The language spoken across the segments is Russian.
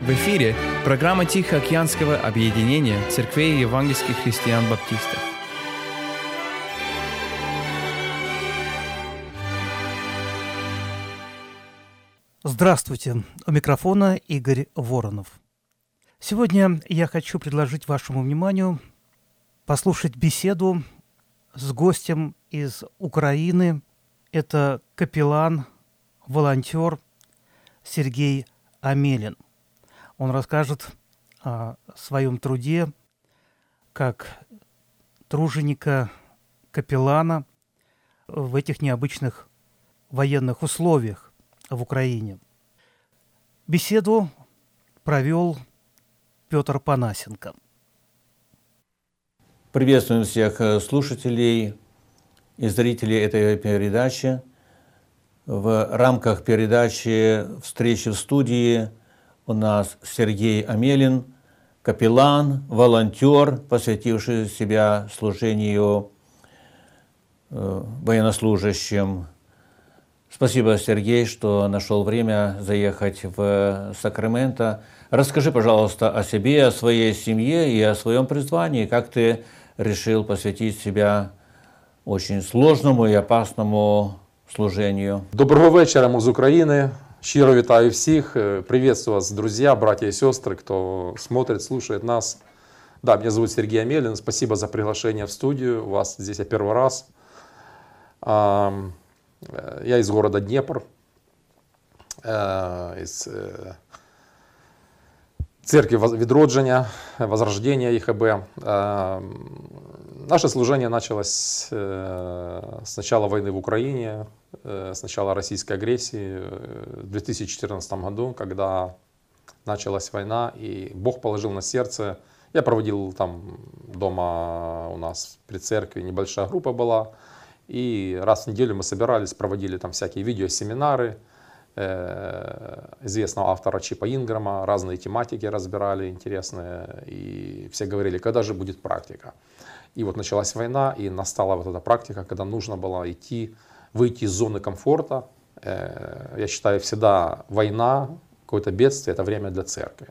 В эфире программа Тихоокеанского объединения церквей евангельских христиан-баптистов. Здравствуйте! У микрофона Игорь Воронов. Сегодня я хочу предложить вашему вниманию послушать беседу с гостем из Украины. Это капеллан, волонтер Сергей Амелин. Он расскажет о своем труде как труженика, капеллана в этих необычных военных условиях в Украине. Беседу провел Петр Панасенко. Приветствуем всех слушателей и зрителей этой передачи. В рамках передачи «Встречи в студии» у нас Сергей Амелин, капеллан, волонтер, посвятивший себя служению военнослужащим. Спасибо, Сергей, что нашел время заехать в Сакраменто. Расскажи, пожалуйста, о себе, о своей семье и о своем призвании. Как ты решил посвятить себя очень сложному и опасному служению? Доброго вечора, мы из Украины. Щиро вітаю всех. Приветствую вас, друзья, братья и сестры, кто смотрит, слушает нас. Да, меня зовут Сергей Амелин. Спасибо за приглашение в студию. У вас здесь я первый раз. Я из города Днепр, из церкви Відродження, Возрождения ИХБ. Наше служение началось с начала войны в Украине, с начала российской агрессии в 2014 году, когда началась война, и Бог положил на сердце. Я проводил там дома у нас при церкви, небольшая группа была, и раз в неделю мы собирались, проводили там всякие видеосеминары известного автора Чипа Инграма, разные тематики разбирали интересные, и все говорили, когда же будет практика. И вот началась война, и настала вот эта практика, когда нужно было выйти из зоны комфорта. Я считаю, всегда война, какое-то бедствие — это время для церкви.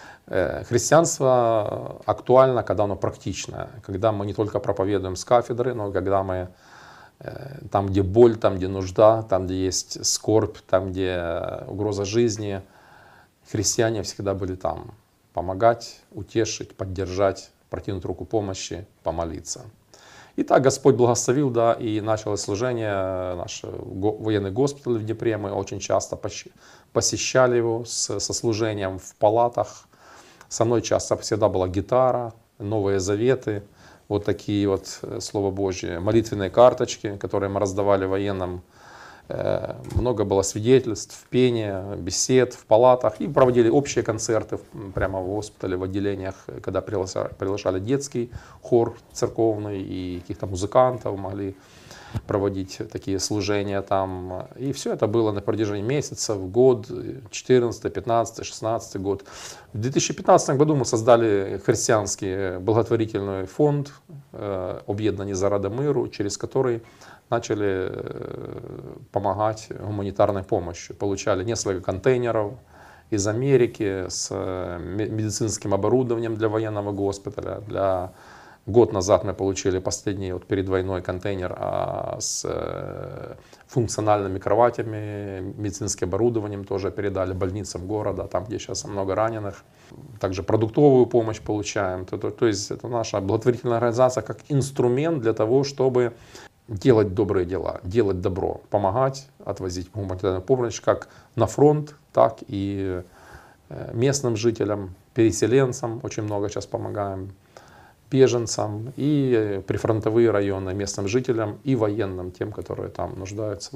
Христианство актуально, когда оно практичное, когда мы не только проповедуем с кафедры, но когда мы там, где боль, там, где нужда, там, где есть скорбь, там, где угроза жизни, христиане всегда были там помогать, утешить, поддержать, протянуть руку помощи, помолиться. И так Господь благословил, да, и началось служение, наш военный госпиталь в Днепре, мы очень часто посещали его со служением в палатах. Со мной часто всегда была гитара, Новые Заветы, вот такие вот, Слово Божье, молитвенные карточки, которые мы раздавали военным. Много было свидетельств, пения, бесед в палатах. И проводили общие концерты прямо в госпитале, в отделениях, когда приглашали детский хор церковный и каких-то музыкантов, могли проводить такие служения там. И все это было на протяжении месяцев, год, 14, 15, 16 год. В 2015 году мы создали христианский благотворительный фонд «Об'єднані заради миру», через который начали помогать гуманитарной помощью. Получали несколько контейнеров из Америки с медицинским оборудованием для военного госпиталя. Год назад мы получили последний вот перед войной контейнер с функциональными кроватями, медицинским оборудованием тоже передали больницам города, там, где сейчас много раненых. Также продуктовую помощь получаем. То есть это наша благотворительная организация как инструмент для того, чтобы делать добрые дела, делать добро, помогать, отвозить гуманитарную помощь как на фронт, так и местным жителям, переселенцам очень много сейчас помогаем, беженцам и прифронтовые районы местным жителям и военным, тем, которые там нуждаются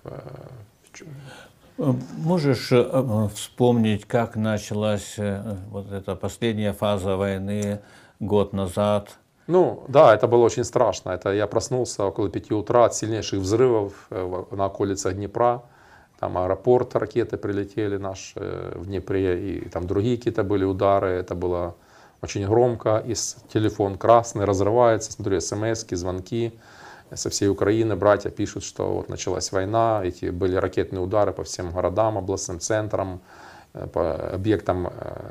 Можешь вспомнить, как началась вот эта последняя фаза войны год назад? Ну да, это было очень страшно. Это я проснулся около 5 утра от сильнейших взрывов на околицах Днепра. Там аэропорт, ракеты прилетели наши в Днепре, и там другие какие-то были удары. Это было очень громко. И телефон красный разрывается, смотрю, смс-ки, звонки со всей Украины. Братья пишут, что вот началась война, эти были ракетные удары по всем городам, областным центрам. по объектам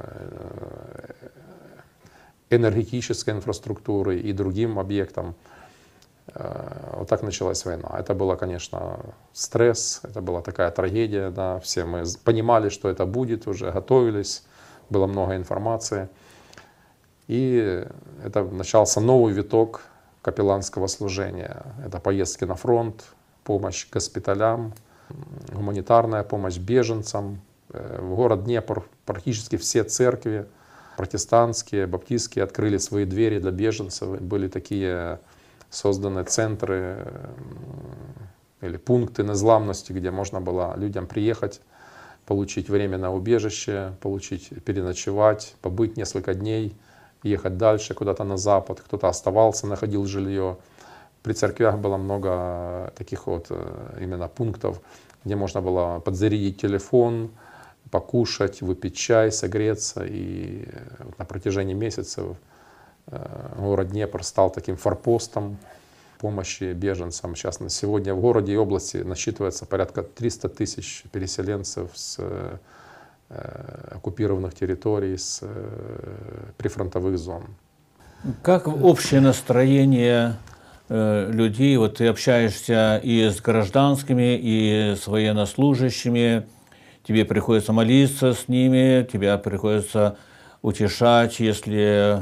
энергетической инфраструктуры и другим объектам. Вот так началась война. Это было, конечно, стресс, это была такая трагедия. Да. Все мы понимали, что это будет, уже готовились, было много информации. И это начался новый виток капелланского служения. Это поездки на фронт, помощь госпиталям, гуманитарная помощь беженцам. В город Днепр практически все церкви, протестантские, баптистские, открыли свои двери для беженцев. Были такие созданы центры или пункты незламности, где можно было людям приехать, получить временное убежище, переночевать, побыть несколько дней, ехать дальше куда-то на запад. Кто-то оставался, находил жилье. При церквях было много таких вот именно пунктов, где можно было подзарядить телефон, покушать, выпить чай, согреться. И на протяжении месяцев город Днепр стал таким форпостом помощи беженцам. Сейчас на сегодня в городе и области насчитывается порядка 300 тысяч переселенцев с оккупированных территорий, с прифронтовых зон. Как общее настроение людей? Вот ты общаешься и с гражданскими, и с военнослужащими. Тебе приходится молиться с ними, тебя приходится утешать, если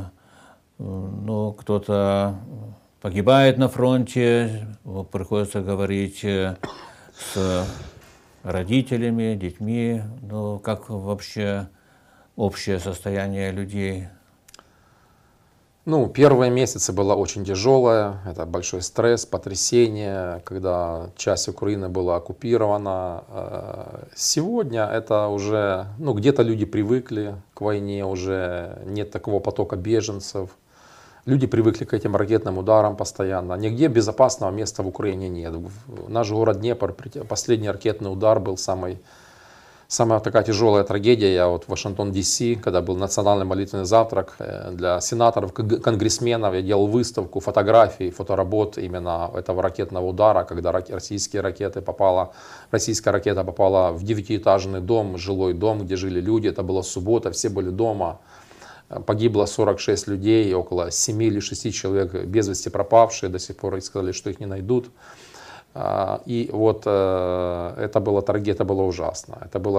кто-то погибает на фронте, приходится говорить с родителями, детьми. Как вообще общее состояние людей? Первые месяцы было очень тяжелое, это большой стресс, потрясение, когда часть Украины была оккупирована. Сегодня это уже, где-то люди привыкли к войне, уже нет такого потока беженцев. Люди привыкли к этим ракетным ударам постоянно. Нигде безопасного места в Украине нет. Наш город Днепр, последний ракетный удар был самая такая тяжелая трагедия. Я в Вашингтон, Д.С., когда был национальный молитвенный завтрак для сенаторов, конгрессменов, я делал выставку фотографий, фоторабот именно этого ракетного удара, когда российская ракета попала в 9-этажный дом, жилой дом, где жили люди. Это была суббота, все были дома. Погибло 46 людей, около 7 или 6 человек без вести пропавшие, до сих пор сказали, что их не найдут. И это была трагедия, это было ужасно.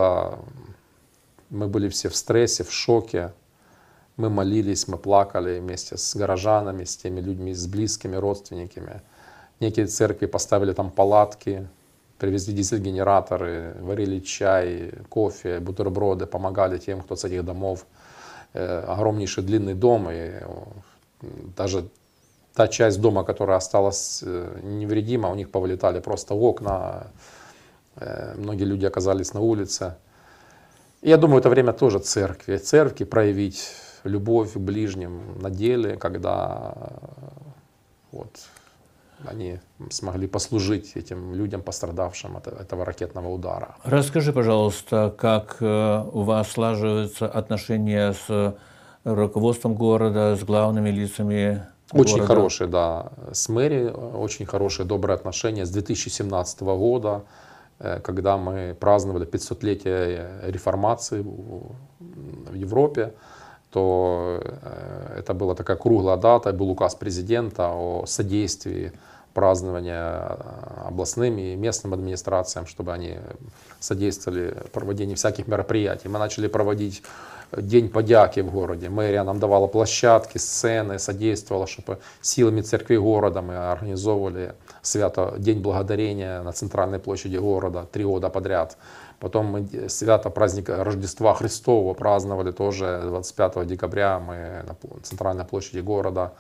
Мы были все в стрессе, в шоке. Мы молились, мы плакали вместе с горожанами, с теми людьми, с близкими, родственниками. Некие церкви поставили там палатки, привезли дизель-генераторы, варили чай, кофе, бутерброды, помогали тем, кто с этих домов. Огромнейший длинный дом, и даже та часть дома, которая осталась невредима, у них повылетали просто окна, многие люди оказались на улице. И я думаю, это время тоже церкви проявить любовь к ближним на деле, когда они смогли послужить этим людям, пострадавшим от этого ракетного удара. Расскажи, пожалуйста, как у вас слаживаются отношения с руководством города, с главными лицами города? Очень хорошие, да. С мэрией очень хорошие, добрые отношения с 2017 года, когда мы праздновали 500-летие реформации в Европе. То это была такая круглая дата, был указ президента о содействии празднования областным и местным администрациям, чтобы они содействовали проведению всяких мероприятий. Мы начали проводить День подяки в городе. Мэрия нам давала площадки, сцены, содействовала, чтобы силами церкви города мы организовывали День благодарения на центральной площади города 3 года подряд. Потом мы праздник Рождества Христова праздновали тоже 25 декабря мы на центральной площади города.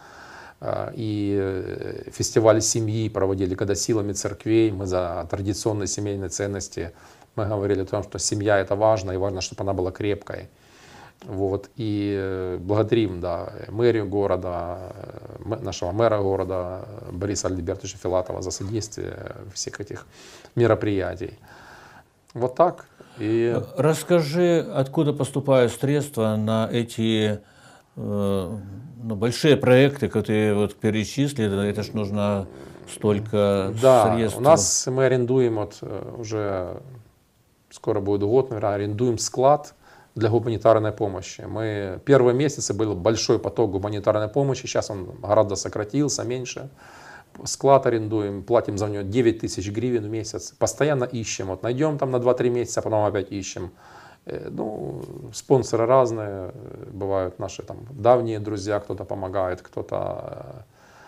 И фестиваль семьи проводили, когда силами церквей мы за традиционные семейные ценности. Мы говорили о том, что семья это важно, и важно, чтобы она была крепкой. И благодарим мэрию города, нашего мэра города Бориса Альбертовича Филатова за содействие всех этих мероприятий. Вот так. Расскажи, откуда поступают средства на эти большие проекты, которые ты перечислил, это ж нужно столько средств. У нас мы арендуем, уже скоро будет год, наверное, арендуем склад для гуманитарной помощи. Мы первые месяцы был большой поток гуманитарной помощи, сейчас он гораздо сократился, меньше. Склад арендуем, платим за него 9 тысяч гривен в месяц. Постоянно ищем. Вот найдем там на 2-3 месяца, а потом опять ищем. Ну, спонсоры разные, бывают наши там давние друзья, кто-то помогает, кто-то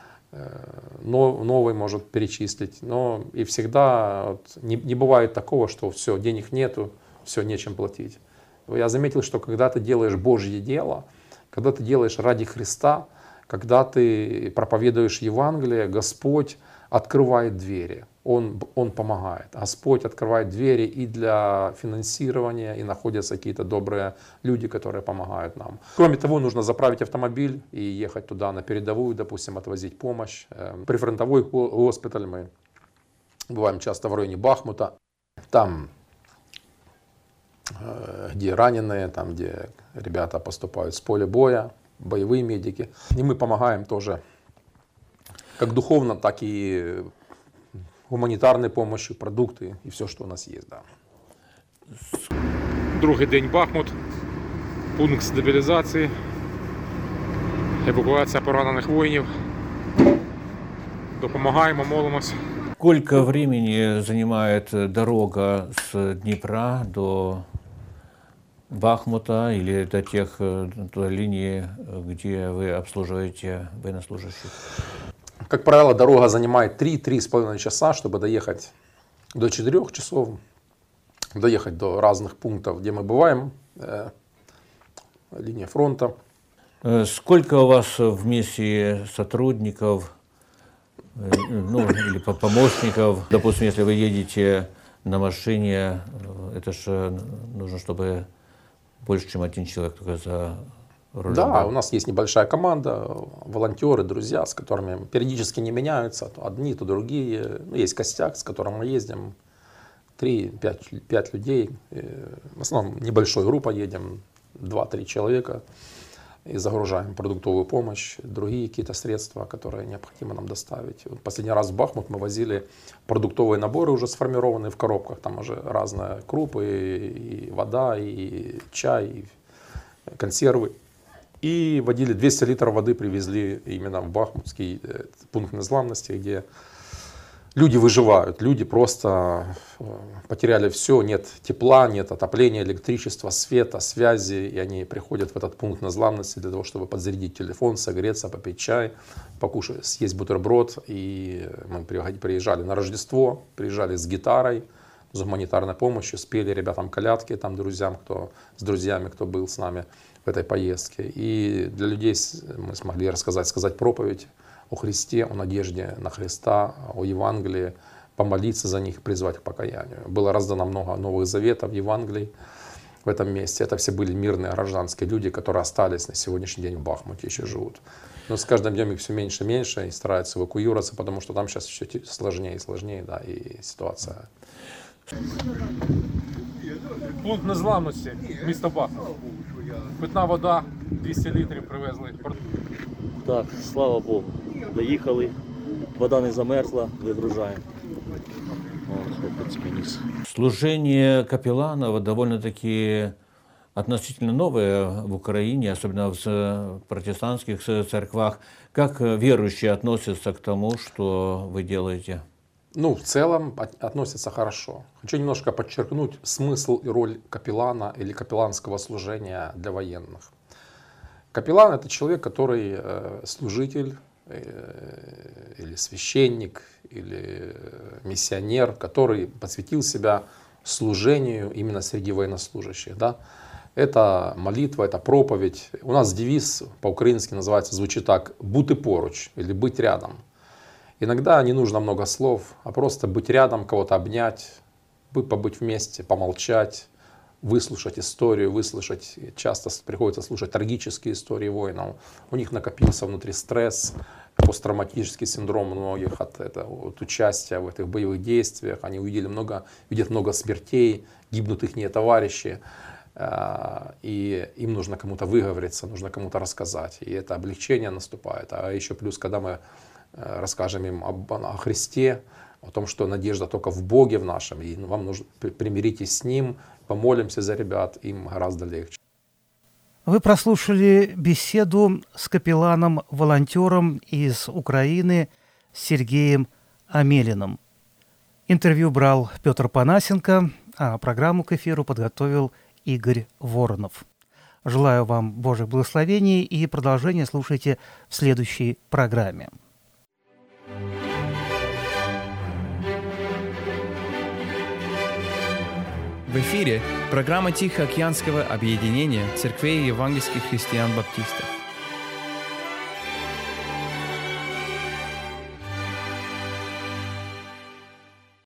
новый может перечислить. Но и всегда вот, не бывает такого, что все, денег нету, все, нечем платить. Я заметил, что когда ты делаешь Божье дело, когда ты делаешь ради Христа, когда ты проповедуешь Евангелие, Господь открывает двери, Он помогает. Господь открывает двери и для финансирования, и находятся какие-то добрые люди, которые помогают нам. Кроме того, нужно заправить автомобиль и ехать туда на передовую, допустим, отвозить помощь. Прифронтовой госпиталь, мы бываем часто в районе Бахмута, там, где раненые, там, где ребята поступают с поля боя, боевые медики. И мы помогаем тоже как духовно, так и гуманитарной помощью, продукты и все, что у нас есть. Да. Другий день Бахмут, пункт стабілізації, евакуація поранених воїнів. Допомагаємо, молимось. Сколько времени занимает дорога с Днепра до Бахмута или до тех до линии, где вы обслуживаете военнослужащих? Как правило, дорога занимает 3-3,5 часа, чтобы доехать до 4 часов, доехать до разных пунктов, где мы бываем, линия фронта. Сколько у вас вместе сотрудников, ну, или помощников? Допустим, если вы едете на машине, это же нужно, чтобы больше, чем один человек только за рулем. Да, у нас есть небольшая команда, волонтеры, друзья, с которыми периодически не меняются, то одни, то другие. Ну, есть костяк, с которым мы ездим, 3-5 людей. В основном небольшой группой едем, 2-3 человека. И загружаем продуктовую помощь, другие какие-то средства, которые необходимо нам доставить. Вот последний раз в Бахмут мы возили продуктовые наборы, уже сформированные в коробках. Там уже разные крупы, и вода, и чай, и консервы. И водили 200 литров воды, привезли именно в Бахмутский пункт незламности, где люди выживают, люди просто потеряли все, нет тепла, нет отопления, электричества, света, связи, и они приходят в этот пункт незламности для того, чтобы подзарядить телефон, согреться, попить чай, покушать, съесть бутерброд. И мы приезжали на Рождество, приезжали с гитарой, с гуманитарной помощью, спели ребятам колядки, там друзьям, с друзьями, кто был с нами в этой поездке. И для людей мы смогли сказать проповедь о Христе, о надежде на Христа, о Евангелии, помолиться за них, призвать к покаянию. Было раздано много Новых Заветов в Евангелии в этом месте. Это все были мирные гражданские люди, которые остались на сегодняшний день в Бахмуте, еще живут. Но с каждым днем их все меньше и меньше, и стараются эвакуироваться, потому что там сейчас все сложнее и сложнее, да, и ситуация. Пункт незламності, місто Бахмут. Питна вода, 200 літрів привезли. Так, слава Богу. Доїхали, вода не замерзла, вигружаємо. Служение капелланов довольно-таки относительно новое в Украине, особенно в протестантских церквах. Как верующие относятся к тому, что вы делаете? Ну, в целом относятся хорошо. Хочу немножко подчеркнуть смысл и роль капеллана или капелланского служения для военных. Капеллан — это человек, который служитель или священник, или миссионер, который посвятил себя служению именно среди военнослужащих. Да? Это молитва, это проповедь. У нас девиз по-украински называется, звучит так: «Бути поруч» или «быть рядом». Иногда не нужно много слов, а просто быть рядом, кого-то обнять, побыть вместе, помолчать, выслушать историю, выслушать. Часто приходится слушать трагические истории воинов. У них накопился внутри стресс, посттравматический синдром многих от участия в этих боевых действиях. Они видят много смертей, гибнут их товарищи. И им нужно кому-то выговориться, нужно кому-то рассказать. И это облегчение наступает. А еще плюс, когда мы расскажем им о Христе, о том, что надежда только в Боге в нашем, и вам нужно примиритесь с Ним, помолимся за ребят, им гораздо легче. Вы прослушали беседу с капелланом-волонтером из Украины Сергеем Амелиным. Интервью брал Петр Панасенко, а программу к эфиру подготовил Игорь Воронов. Желаю вам Божьих благословений и продолжения слушайте в следующей программе. В эфире программа Тихоокеанского объединения церквей евангельских христиан-баптистов.